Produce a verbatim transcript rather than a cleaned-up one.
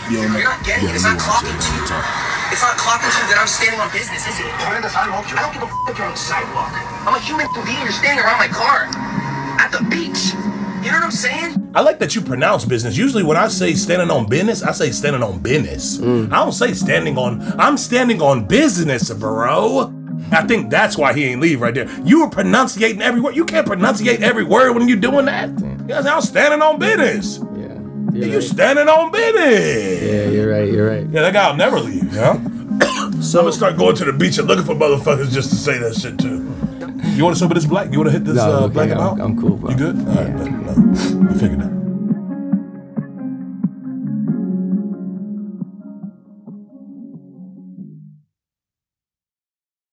Yo, You're not getting yeah, it. It's let not me watch clocking it. to you. It's not clocking to you that I'm standing on business, is it? I don't give a f if you're on the sidewalk. I'm a human being. You're standing around my car. At the beach. You know what I'm saying? I like that you pronounce business. Usually when I say standing on business, I say standing on business. Mm. I don't say standing on, I'm standing on business, bro. I think that's why he ain't leave right there. You were pronunciating every word. You can't pronunciate every word when you're doing that. Yes, I'm standing on business. Yeah. You You're right. standing on business. Yeah, you're right. You're right. Yeah, that guy'll never leave, you know? So I'm gonna start going to the beach and looking for motherfuckers just to say that shit too. You want to sober this black? You want to hit this No, uh, okay, black I'm, out? I'm cool, bro. You good? All right, Yeah. no, no. I figured that.